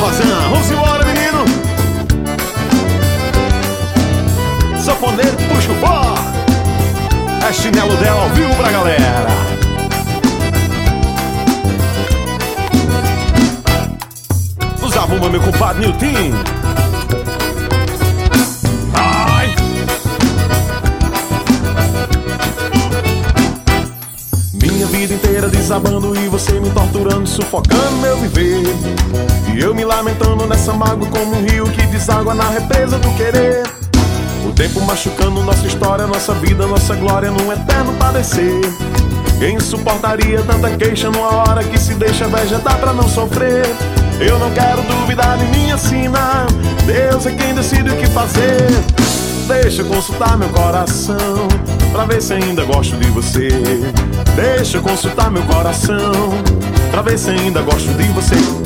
Forrozão, vamos embora, menino. Sanfoneiro, puxa o pó. É chinelo dela ao vivo pra galera. Usava uma, meu compadre Nilton. Ai. Minha vida inteira desabando e você me torturando, sufocando meu viver. E eu me lamentando nessa mágoa como um rio que deságua na represa do querer. O tempo machucando nossa história, nossa vida, nossa glória num eterno padecer. Quem suportaria tanta queixa numa hora que se deixa vegetar pra não sofrer? Eu não quero duvidar de minha sina, Deus é quem decide o que fazer. Deixa eu consultar meu coração pra ver se ainda gosto de você. Deixa eu consultar meu coração pra ver se ainda gosto de você.